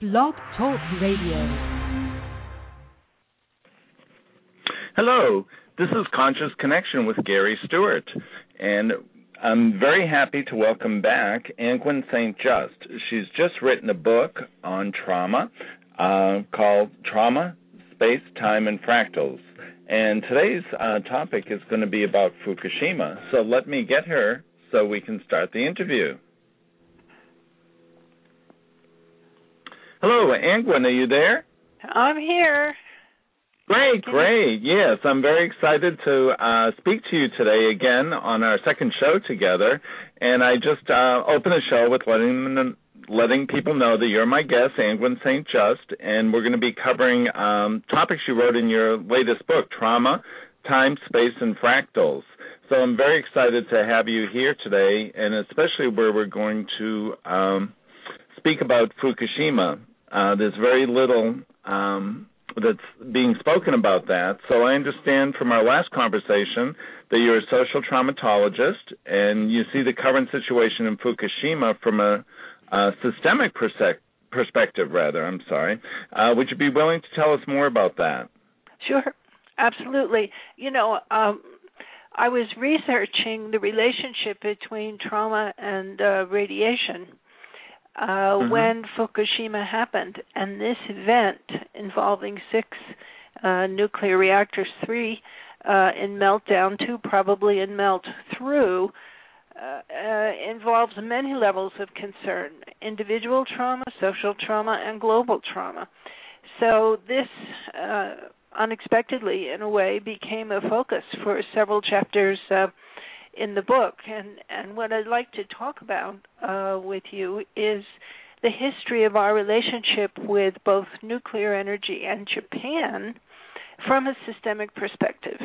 Blog Talk Radio. Hello, this is Conscious Connection with Gary Stewart, and I'm very happy to welcome back Angwin St. Just. She's just written a book on trauma called Trauma, Space, Time, and Fractals. And today's topic is going to be about Fukushima. So let me get her so we can start the interview. Hello, Angwin, are you there? I'm here. Great. Yes, I'm very excited to speak to you today again on our second show together. And I just opened the show with letting people know that you're my guest, Angwin St. Just, and we're going to be covering topics you wrote in your latest book, Trauma, Time, Space, and Fractals. So I'm very excited to have you here today, and especially where we're going to speak about Fukushima. There's very little that's being spoken about that. So I understand from our last conversation that you're a social traumatologist, and you see the current situation in Fukushima from a systemic perspective, Would you be willing to tell us more about that? Sure, absolutely. You know, I was researching the relationship between trauma and radiation when Fukushima happened, and this event involving 6 nuclear reactors, 3 in meltdown, 2 probably in melt through, involves many levels of concern: individual trauma, social trauma, and global trauma. So this unexpectedly, in a way, became a focus for several chapters in the book. And what I'd like to talk about with you is the history of our relationship with both nuclear energy and Japan from a systemic perspective.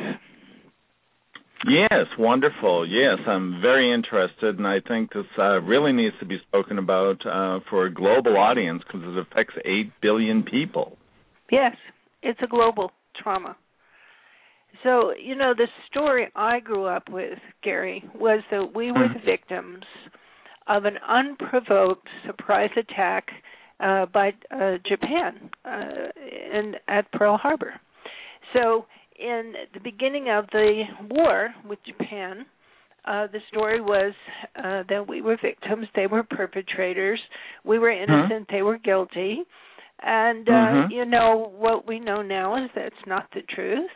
Yes, wonderful. Yes, I'm very interested, and I think this really needs to be spoken about for a global audience because it affects 8 billion people. Yes, it's a global trauma. So, you know, the story I grew up with, Gary, was that we were the victims of an unprovoked surprise attack by Japan at Pearl Harbor. So in the beginning of the war with Japan, the story was that we were victims, they were perpetrators, we were innocent, they were guilty. And, you know, what we know now is that's not the truth.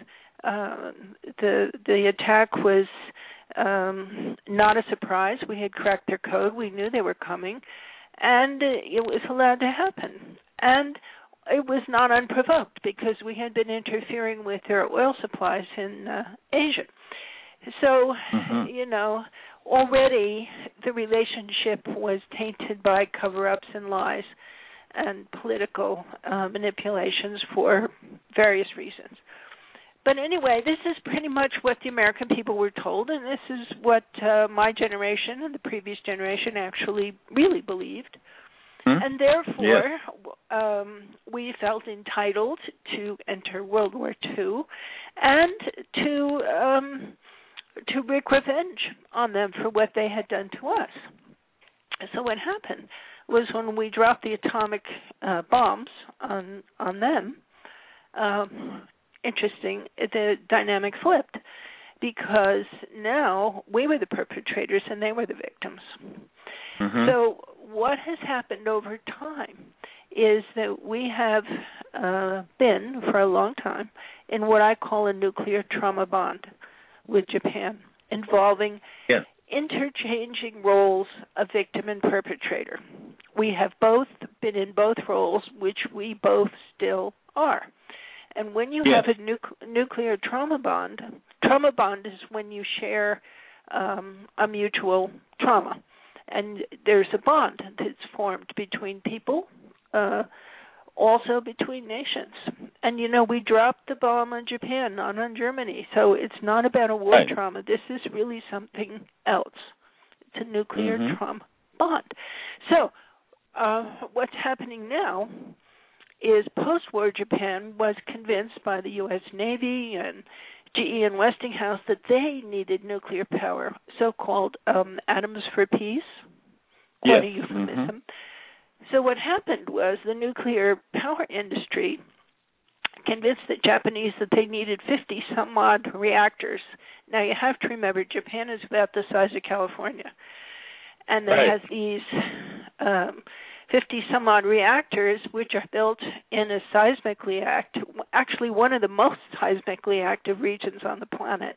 The attack was not a surprise. We had cracked their code. We knew they were coming, and it was allowed to happen. And it was not unprovoked because we had been interfering with their oil supplies in Asia. So, you know, already the relationship was tainted by cover-ups and lies and political manipulations for various reasons. But anyway, this is pretty much what the American people were told, and this is what my generation and the previous generation actually really believed. And therefore, we felt entitled to enter World War II and to wreak revenge on them for what they had done to us. So what happened was when we dropped the atomic bombs on them, interesting, the dynamic flipped, because now we were the perpetrators and they were the victims. So what has happened over time is that we have been, for a long time, in what I call a nuclear trauma bond with Japan, involving interchanging roles of victim and perpetrator. We have both been in both roles, which we both still are. And when you have a nuclear trauma bond is when you share a mutual trauma. And there's a bond that's formed between people, also between nations. And, you know, we dropped the bomb on Japan, not on Germany. So it's not about a war trauma. This is really something else. It's a nuclear trauma bond. So what's happening now is post-war Japan was convinced by the U.S. Navy and GE and Westinghouse that they needed nuclear power, so-called atoms for peace, quite a euphemism. So what happened was the nuclear power industry convinced the Japanese that they needed 50-some-odd reactors. Now, you have to remember, Japan is about the size of California. And they have these 50-some-odd reactors, which are built in a seismically active, actually one of the most seismically active regions on the planet,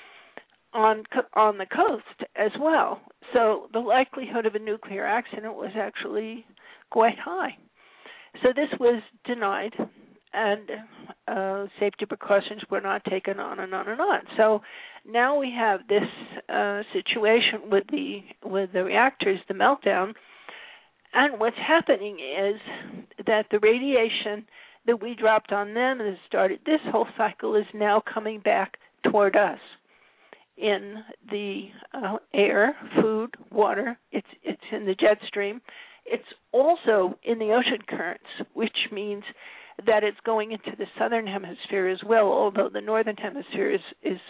on the coast as well. So the likelihood of a nuclear accident was actually quite high. So this was denied, and safety precautions were not taken on and on and on. So now we have this situation with the reactors, the meltdown, and what's happening is that the radiation that we dropped on them and started this whole cycle is now coming back toward us in the air, food, water. It's in the jet stream. It's also in the ocean currents, which means that it's going into the southern hemisphere as well, although the northern hemisphere is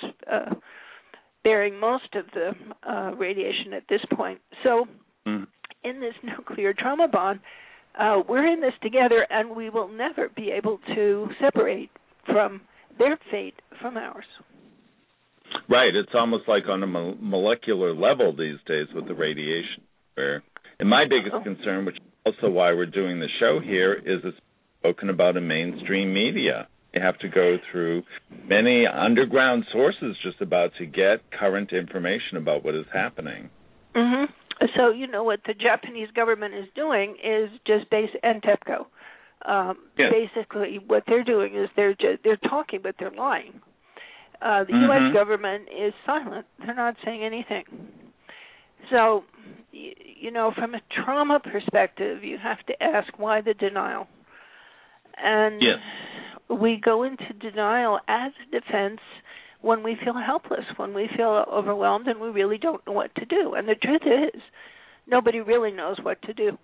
bearing most of the radiation at this point. So in this nuclear trauma bond, we're in this together, and we will never be able to separate from their fate from ours. Right. It's almost like on a molecular level these days with the radiation. And my biggest concern, which is also why we're doing the show here, is it's spoken about in mainstream media. You have to go through many underground sources just about to get current information about what is happening. Mm-hmm. So, what the Japanese government is doing is just and TEPCO. Basically, what they're doing is they're talking, but they're lying. The U.S. government is silent. They're not saying anything. So, from a trauma perspective, you have to ask why the denial. And we go into denial as a defense when we feel helpless, when we feel overwhelmed, and we really don't know what to do. And the truth is, nobody really knows what to do.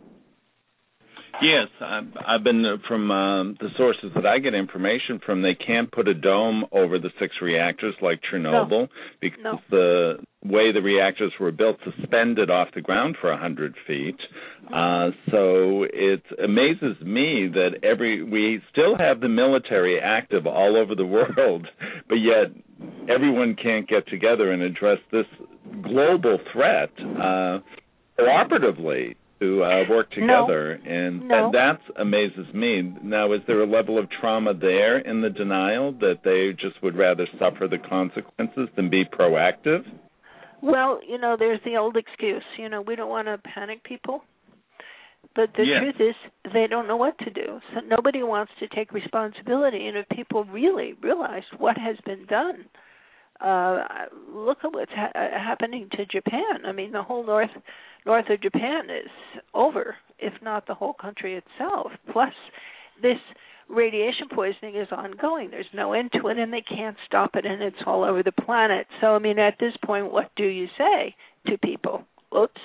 Yes, I've been from the sources that I get information from. They can't put a dome over the 6 reactors like Chernobyl because the way the reactors were built suspended off the ground for 100 feet. So it amazes me that we still have the military active all over the world, but yet everyone can't get together and address this global threat cooperatively to work together, and that amazes me. Now, is there a level of trauma there in the denial that they just would rather suffer the consequences than be proactive? Well, there's the old excuse, we don't want to panic people, but the truth is they don't know what to do. So nobody wants to take responsibility, and if people really realize what has been done, look at what's happening to Japan. I mean, the whole north of Japan is over, if not the whole country itself. Plus, this radiation poisoning is ongoing. There's no end to it, and they can't stop it, and it's all over the planet. So, I mean, at this point, what do you say to people? Oops,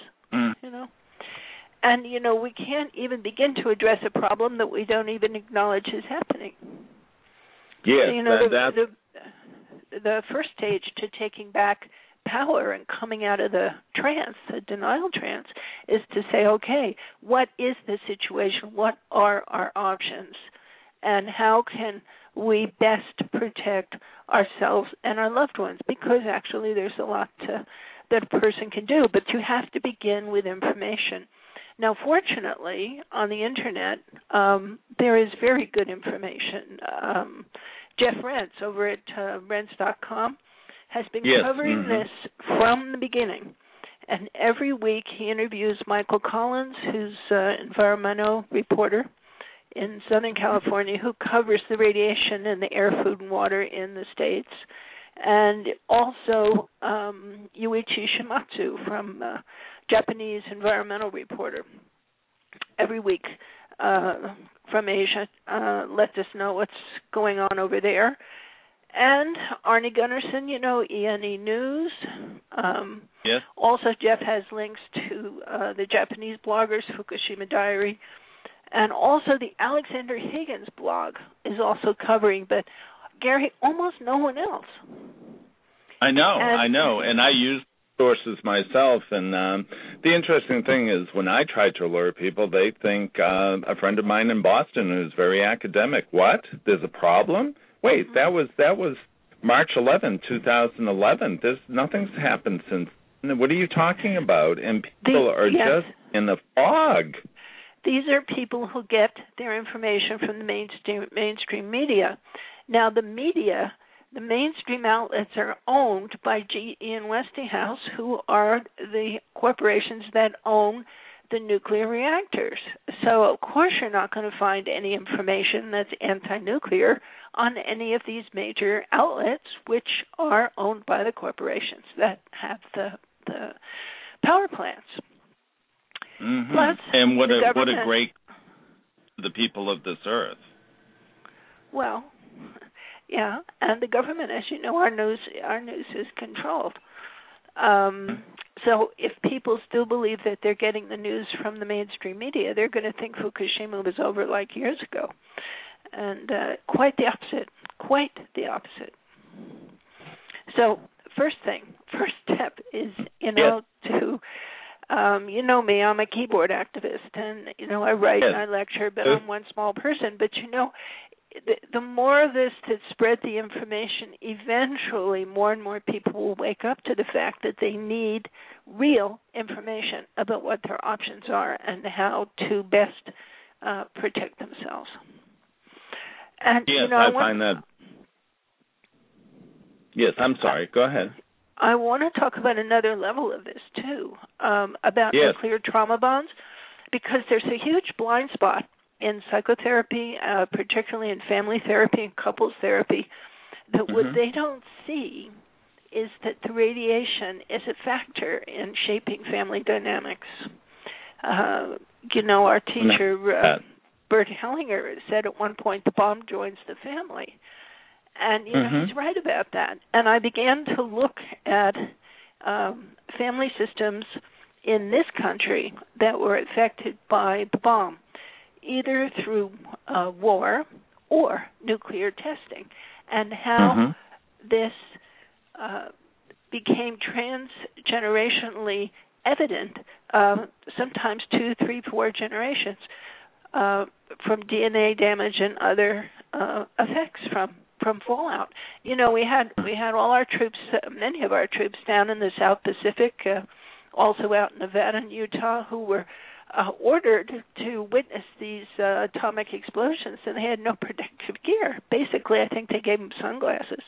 And, we can't even begin to address a problem that we don't even acknowledge is happening. Yes, the first stage to taking back power and coming out of the trance, the denial trance, is to say, okay, what is the situation? What are our options? And how can we best protect ourselves and our loved ones? Because actually there's a lot that a person can do, but you have to begin with information. Now, fortunately, on the Internet, there is very good information. Jeff Rense over at Rense.com has been covering this from the beginning. And every week he interviews Michael Collins, who's an environmental reporter in Southern California, who covers the radiation in the air, food, and water in the States. And also Yuichi Shimatsu from Japanese environmental reporter. Every week from Asia, let us know what's going on over there. And Arnie Gunnarsson, ENE News. Also, Jeff has links to the Japanese bloggers, Fukushima Diary, and also the Alexander Higgins blog is also covering, but Gary, almost no one else. I know, and I use sources myself, and the interesting thing is when I try to alert people, they think a friend of mine in Boston who's very academic. What? There's a problem? Wait, that was March 11, 2011. Nothing's happened since. What are you talking about? And people are just in the fog. These are people who get their information from the mainstream media. Now, the mainstream outlets are owned by GE and Westinghouse, who are the corporations that own the nuclear reactors. So, of course, you're not going to find any information that's anti-nuclear on any of these major outlets, which are owned by the corporations that have the power plants. Mm-hmm. Plus, and what a great the people of this earth. Well, yeah, and the government, as you know, our news is controlled. So if people still believe that they're getting the news from the mainstream media, they're going to think Fukushima was over like years ago. And quite the opposite. So first step is, to, you know me, I'm a keyboard activist, and, I write and I lecture, but I'm one small person. But, the more of this that spread the information, eventually more and more people will wake up to the fact that they need real information about what their options are and how to best protect themselves. And, yes, I find that. Yes, I'm sorry. Go ahead. I want to talk about another level of this, too, about nuclear trauma bonds, because there's a huge blind spot in psychotherapy, particularly in family therapy and couples therapy, that what they don't see is that the radiation is a factor in shaping family dynamics. Our teacher, Bert Hellinger, said at one point, the bomb joins the family. And, he's right about that. And I began to look at family systems in this country that were affected by the bomb, either through war or nuclear testing, and how this became transgenerationally evident, sometimes 2, 3, 4 generations, from DNA damage and other effects from fallout. We had all our troops, many of our troops down in the South Pacific, also out in Nevada and Utah, who were ordered to witness these atomic explosions, and they had no protective gear. Basically, I think they gave them sunglasses.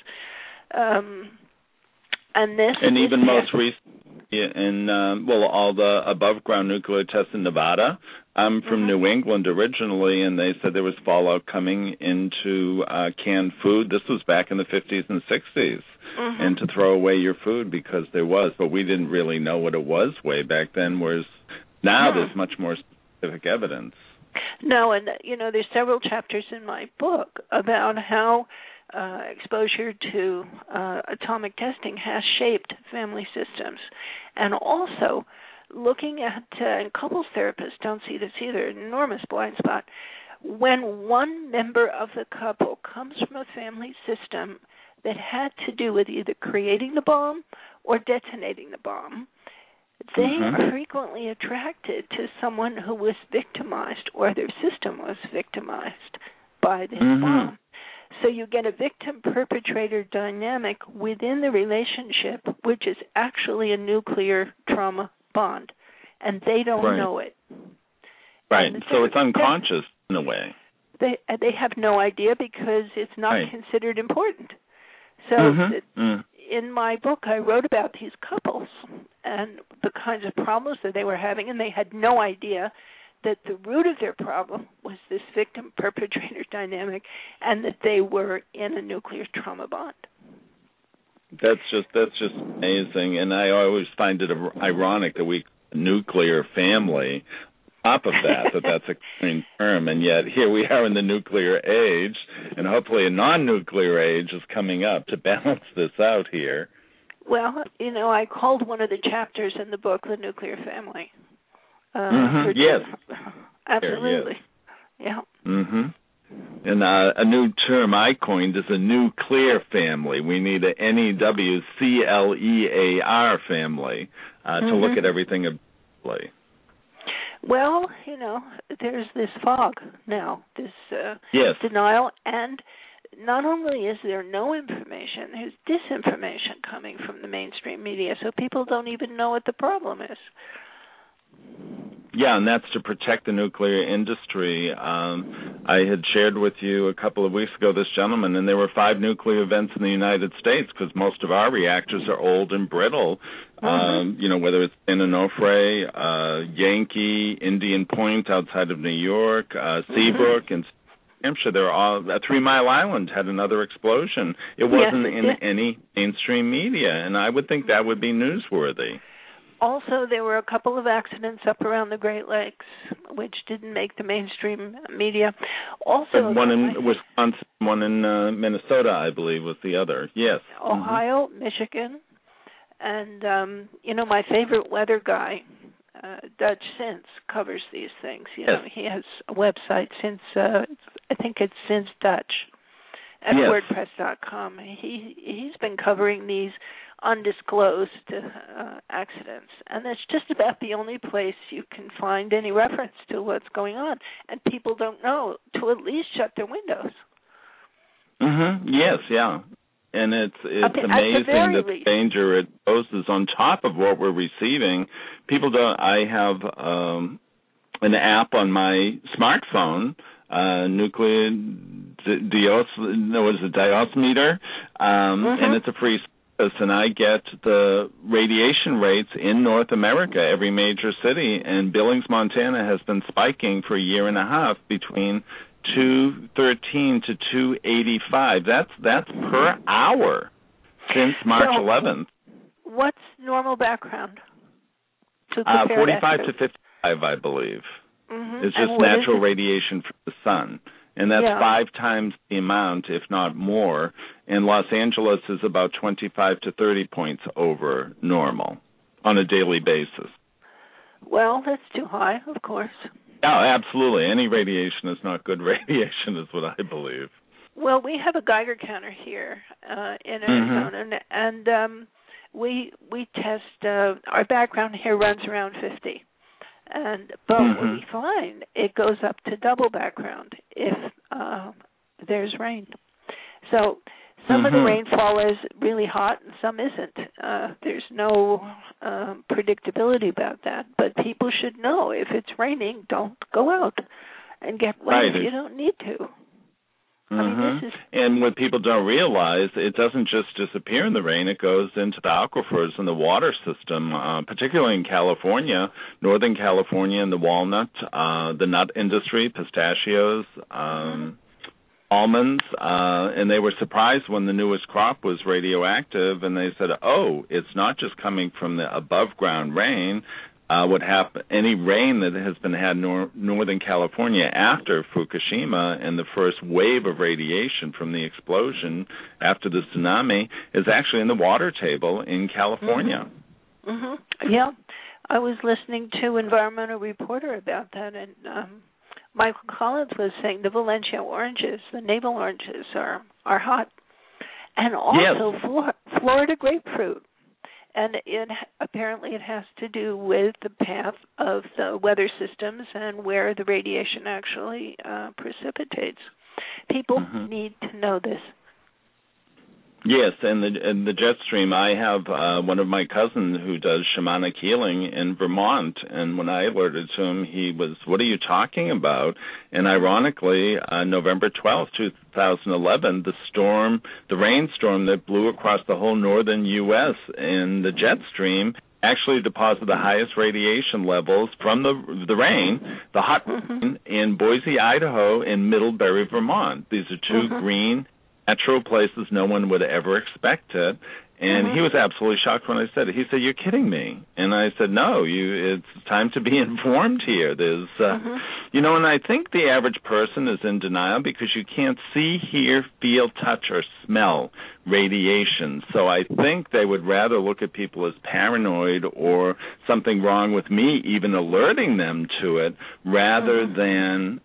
And even most recent, all the above-ground nuclear tests in Nevada. I'm from New England originally, and they said there was fallout coming into canned food. This was back in the 50s and 60s, and to throw away your food because there was, but we didn't really know what it was way back then, whereas now there's much more specific evidence. No, and, there's several chapters in my book about how exposure to atomic testing has shaped family systems. And also, looking at, and couples therapists don't see this either, an enormous blind spot, when one member of the couple comes from a family system that had to do with either creating the bomb or detonating the bomb, they are frequently attracted to someone who was victimized or their system was victimized by this bomb. So you get a victim-perpetrator dynamic within the relationship, which is actually a nuclear trauma bond, and they don't know it. Right, so it's unconscious in a way. They have no idea because it's not considered important. So in my book, I wrote about these couples and the kinds of problems that they were having, and they had no idea that the root of their problem was this victim-perpetrator dynamic and that they were in a nuclear trauma bond. That's just amazing, and I always find it ironic that we nuclear family. Top of that's a clean term, and yet here we are in the nuclear age, and hopefully a non-nuclear age is coming up to balance this out here. Well, I called one of the chapters in the book "The Nuclear Family." Yes, absolutely. Yeah. And And a new term I coined is a nuclear family. We need a NEWCLEAR family to look at everything objectively. Well, there's this fog now, this denial, and not only is there no information, there's disinformation coming from the mainstream media, so people don't even know what the problem is. Yeah, and that's to protect the nuclear industry. I had shared with you a couple of weeks ago this gentleman, and there were 5 nuclear events in the United States because most of our reactors are old and brittle. Whether it's in Onofre, Yankee, Indian Point outside of New York, Seabrook, and Hampshire, they're all 3 Mile Island had another explosion. It wasn't in any mainstream media, and I would think that would be newsworthy. Also, there were a couple of accidents up around the Great Lakes, which didn't make the mainstream media. Also, one in Wisconsin, one in Minnesota, I believe, was the other. Yes. Ohio, Michigan, and my favorite weather guy, Dutch Since, covers these things. He has a website, Since. I think it's Since Dutch at WordPress.com. He's been covering these undisclosed accidents, and that's just about the only place you can find any reference to what's going on, and people don't know to at least shut their windows. Yes, yeah. And it's amazing the danger it poses on top of what we're receiving. People don't. I have an app on my smartphone, nuclear dosimeter, and it's a free service, and I get the radiation rates in North America, every major city, and Billings, Montana has been spiking for a year and a half between 213 to 285. That's per hour since March 11th. What's normal background? 45 to 55, I believe. It's just natural radiation from the sun. And that's 5 times the amount, if not more. And Los Angeles is about 25 to 30 points over normal on a daily basis. Well, that's too high, of course. Yeah, absolutely. Any radiation is not good radiation, is what I believe. Well, we have a Geiger counter here in Arizona, and we test. Our background here runs around 50. But what we find, it goes up to double background if there's rain. So some of the rainfall is really hot and some isn't. There's no predictability about that. But people should know if it's raining, don't go out and get wet if you don't need to. I mean, and what people don't realize, it doesn't just disappear in the rain. It goes into the aquifers and the water system, particularly in California, Northern California, and the walnut, the nut industry, pistachios, almonds, and they were surprised when the newest crop was radioactive, and they said, it's not just coming from the above-ground rain. What happened? Any rain that has been had in Northern California after Fukushima and the first wave of radiation from the explosion after the tsunami is actually in the water table in California. Yeah, I was listening to Environmental Reporter about that, and Michael Collins was saying the Valencia oranges, the navel oranges, are hot, and also Florida grapefruit. And apparently it has to do with the path of the weather systems and where the radiation actually precipitates. People need to know this. Yes, and the jet stream, I have one of my cousins who does shamanic healing in Vermont, and when I alerted to him, he was, what are you talking about? And ironically, November 12th, 2011, the rainstorm that blew across the whole northern U.S. in the jet stream actually deposited the highest radiation levels from the rain, the hot rain, in Boise, Idaho, and Middlebury, Vermont. These are 2 green, natural places no one would ever expect it. And he was absolutely shocked when I said it. He said, "You're kidding me." And I said, "No, it's time to be informed here. There's, and I think the average person is in denial because you can't see, hear, feel, touch, or smell radiation. So I think they would rather look at people as paranoid or something wrong with me, even alerting them to it, rather than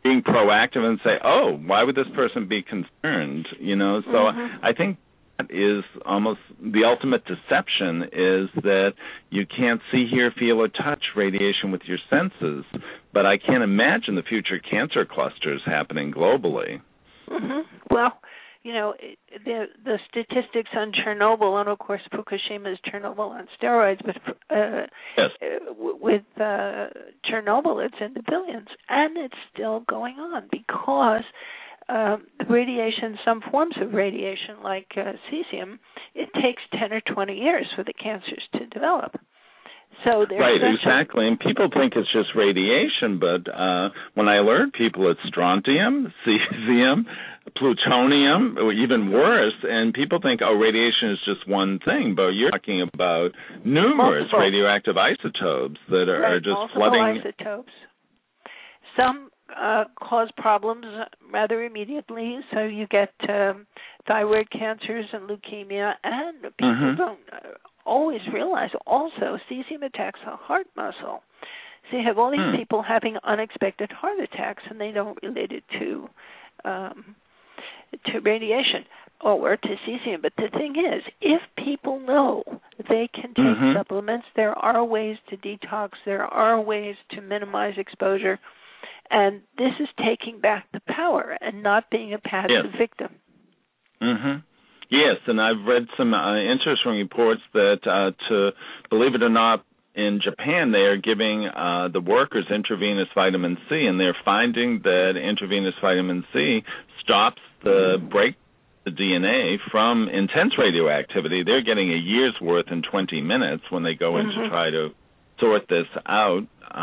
being proactive and say, oh, why would this person be concerned? So I think that is almost the ultimate deception, is that you can't see, hear, feel, or touch radiation with your senses. But I can't imagine the future cancer clusters happening globally. Well, the statistics on Chernobyl, and of course Fukushima is Chernobyl on steroids, but yes. With Chernobyl it's in the billions, and it's still going on because radiation, some forms of radiation like cesium, it takes 10 or 20 years for the cancers to develop. So right, exactly. And people think it's just radiation, but when I alert people, it's strontium, cesium, plutonium, or even worse, and people think, oh, radiation is just one thing, but you're talking about numerous radioactive isotopes that are just flooding. Isotopes. Some cause problems rather immediately, so you get thyroid cancers and leukemia, and people don't always realize also cesium attacks the heart muscle. So you have all these people having unexpected heart attacks, and they don't relate it to radiation or to cesium. But the thing is, if people know they can take supplements, there are ways to detox, there are ways to minimize exposure, and this is taking back the power and not being a passive victim. Yes, and I've read some interesting reports that, believe it or not, in Japan they are giving the workers intravenous vitamin C, and they're finding that intravenous vitamin C stops the DNA from intense radioactivity. They're getting a year's worth in 20 minutes when they go in to try to sort this out.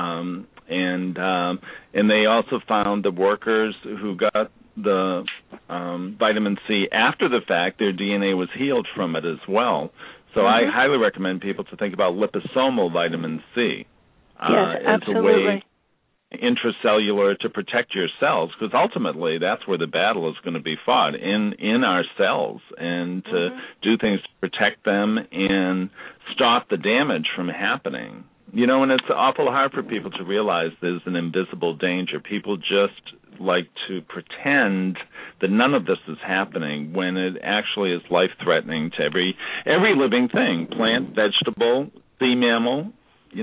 And they also found the workers who got the vitamin C after the fact, their DNA was healed from it as well. So I highly recommend people to think about liposomal vitamin C as a way intracellular to protect your cells, because ultimately that's where the battle is going to be fought, in our cells, and to do things to protect them and stop the damage from happening. And it's awful hard for people to realize there's an invisible danger. People just like to pretend that none of this is happening when it actually is life-threatening to every living thing, plant, vegetable, sea mammal,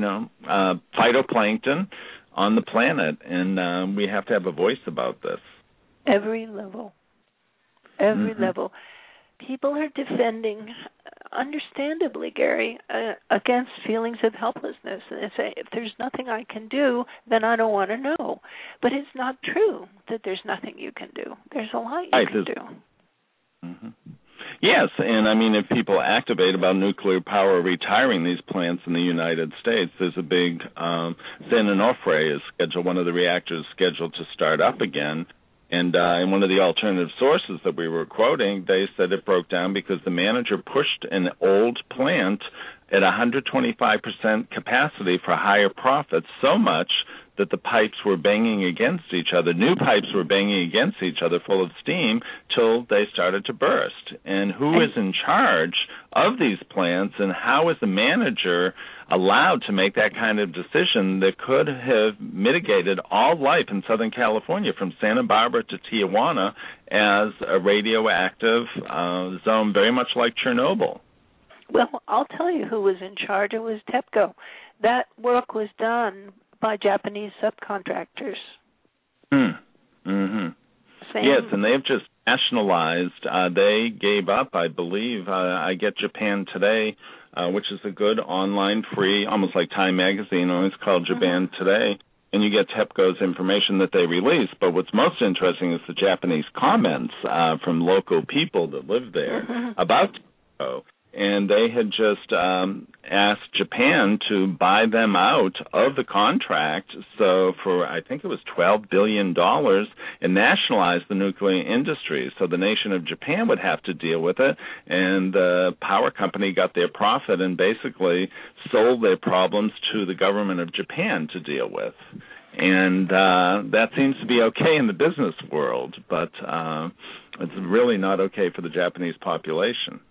phytoplankton on the planet. And we have to have a voice about this. Every level. Level. People are defending, understandably, Gary, against feelings of helplessness. And say, if there's nothing I can do, then I don't want to know. But it's not true that there's nothing you can do. There's a lot you can do. Yes, and I mean, if people activate about nuclear power retiring these plants in the United States, there's a big San Onofre is scheduled, one of the reactors scheduled to start up again. And in one of the alternative sources that we were quoting, they said it broke down because the manager pushed an old plant at 125% capacity for higher profits so much that the pipes were banging against each other. New pipes were banging against each other full of steam till they started to burst. And who is in charge of these plants, and how is the manager allowed to make that kind of decision that could have mitigated all life in Southern California from Santa Barbara to Tijuana as a radioactive zone, very much like Chernobyl? Well, I'll tell you who was in charge. It was TEPCO. That work was done by Japanese subcontractors. Yes, and they've just nationalized. They gave up, I believe. I get Japan Today, which is a good online free, almost like Time Magazine, it's called Japan Today, and you get TEPCO's information that they release. But what's most interesting is the Japanese comments from local people that live there about TEPCO. And they had just asked Japan to buy them out of the contract, so for, I think it was $12 billion, and nationalize the nuclear industry. So the nation of Japan would have to deal with it, and the power company got their profit and basically sold their problems to the government of Japan to deal with. And that seems to be okay in the business world, but it's really not okay for the Japanese population.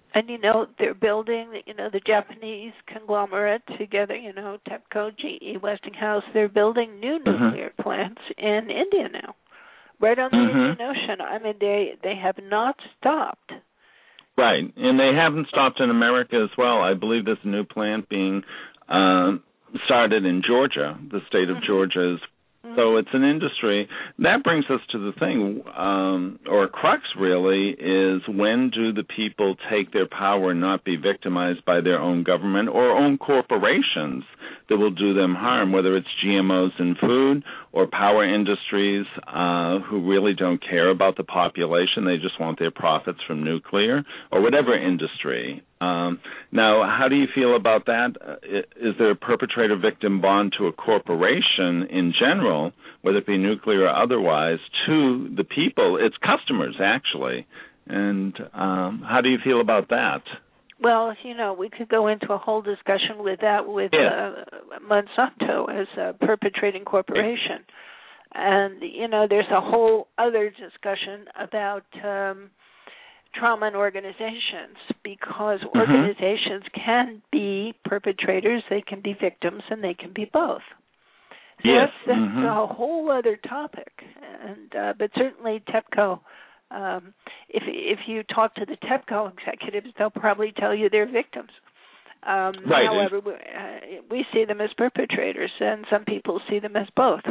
And, they're building, the Japanese conglomerate together, TEPCO, GE, Westinghouse, they're building new nuclear plants in India now, right on the Indian Ocean. I mean, they have not stopped. Right, and they haven't stopped in America as well. I believe there's a new plant being started in Georgia, the state of Georgia is. So it's an industry. That brings us to the thing, or crux really, is when do the people take their power and not be victimized by their own government or own corporations that will do them harm, whether it's GMOs in food or power industries who really don't care about the population. They just want their profits from nuclear or whatever industry. Now, how do you feel about that? Is there a perpetrator-victim bond to a corporation in general, whether it be nuclear or otherwise, to the people, its customers, actually? And how do you feel about that? Well, we could go into a whole discussion with that with Monsanto as a perpetrating corporation. And, there's a whole other discussion about trauma and organizations, because organizations can be perpetrators, they can be victims, and they can be both. So that's a whole other topic. And but certainly TEPCO, if you talk to the TEPCO executives, they'll probably tell you they're victims. Right. However, we see them as perpetrators, and some people see them as both.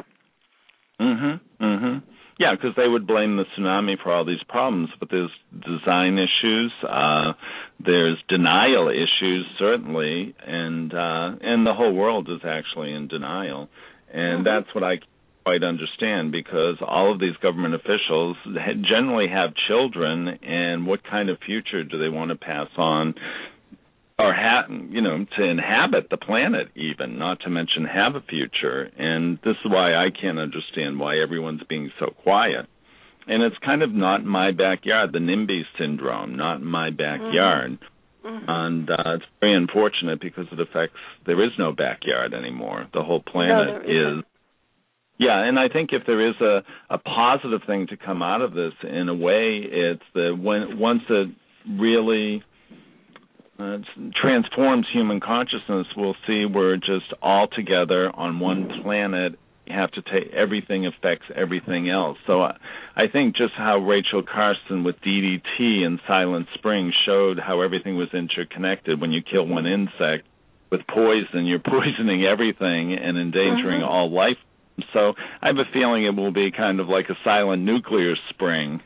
Yeah, because they would blame the tsunami for all these problems, but there's design issues, there's denial issues, certainly, and the whole world is actually in denial. And that's what I quite understand, because all of these government officials generally have children, and what kind of future do they want to pass on or to inhabit the planet even, not to mention have a future. And this is why I can't understand why everyone's being so quiet. And it's kind of not my backyard, the NIMBY syndrome, not my backyard. And it's very unfortunate because it affects, there is no backyard anymore. The whole planet is. Yeah, and I think if there is a positive thing to come out of this, in a way, it's that once it really transforms human consciousness, we'll see we're just all together on one planet. You have to take, everything affects everything else. So I think just how Rachel Carson with DDT and Silent Spring showed how everything was interconnected. When you kill one insect with poison, you're poisoning everything and endangering all life. So I have a feeling it will be kind of like a silent nuclear spring,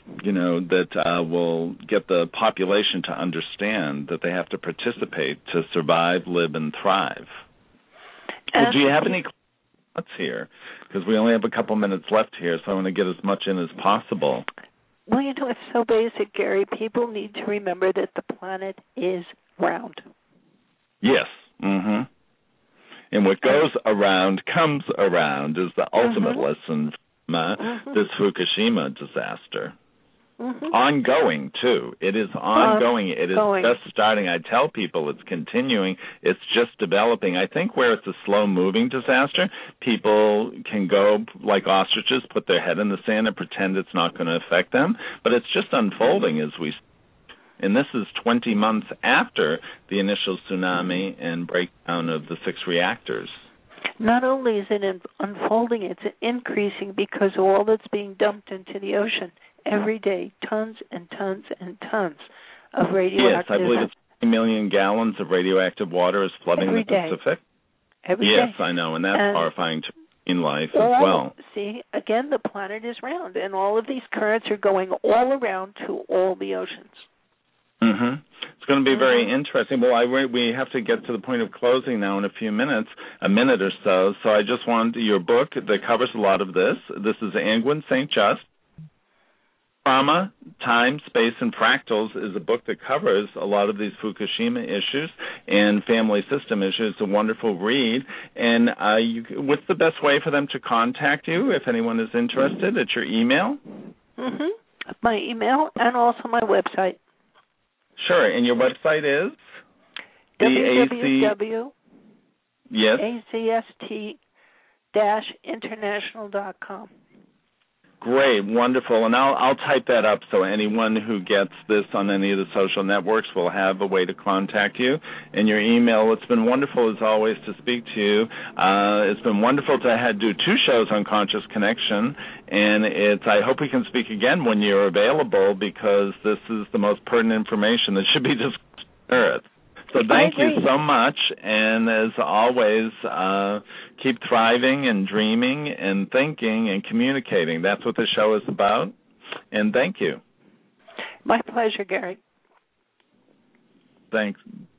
that will get the population to understand that they have to participate to survive, live, and thrive. Well, do you have any thoughts here? Because we only have a couple minutes left here, so I want to get as much in as possible. Well, it's so basic, Gary. People need to remember that the planet is round. Yes. And what goes around comes around is the ultimate lesson from this Fukushima disaster. Ongoing, too. It is ongoing. It is just starting. I tell people it's continuing. It's just developing. I think where it's a slow-moving disaster, people can go like ostriches, put their head in the sand and pretend it's not going to affect them. But it's just unfolding as we. And this is 20 months after the initial tsunami and breakdown of the 6 reactors. Not only is it unfolding, it's increasing because of all that's being dumped into the ocean. Every day, tons and tons and tons of radioactive. Yes, I believe it's 3 million gallons of radioactive water is flooding the Pacific. Every day. Yes, I know, and that's horrifying to marine life as well. See, again, the planet is round, and all of these currents are going all around to all the oceans. It's going to be very interesting. Well, we have to get to the point of closing now in a few minutes, a minute or so. So I just wanted your book that covers a lot of this. This is Angwin St. Just. Trauma, Time, Space, and Fractals is a book that covers a lot of these Fukushima issues and family system issues. It's a wonderful read. And what's the best way for them to contact you if anyone is interested? It's your email? My email and also my website. Sure. And your website is? www.acst-international.com. Great, wonderful. And I'll type that up so anyone who gets this on any of the social networks will have a way to contact you. And your email, it's been wonderful as always to speak to you. It's been wonderful to do 2 shows on Conscious Connection. And I hope we can speak again when you're available, because this is the most pertinent information that should be discussed on Earth. So thank you so much, and as always, keep thriving and dreaming and thinking and communicating. That's what the show is about, and thank you. My pleasure, Gary. Thanks.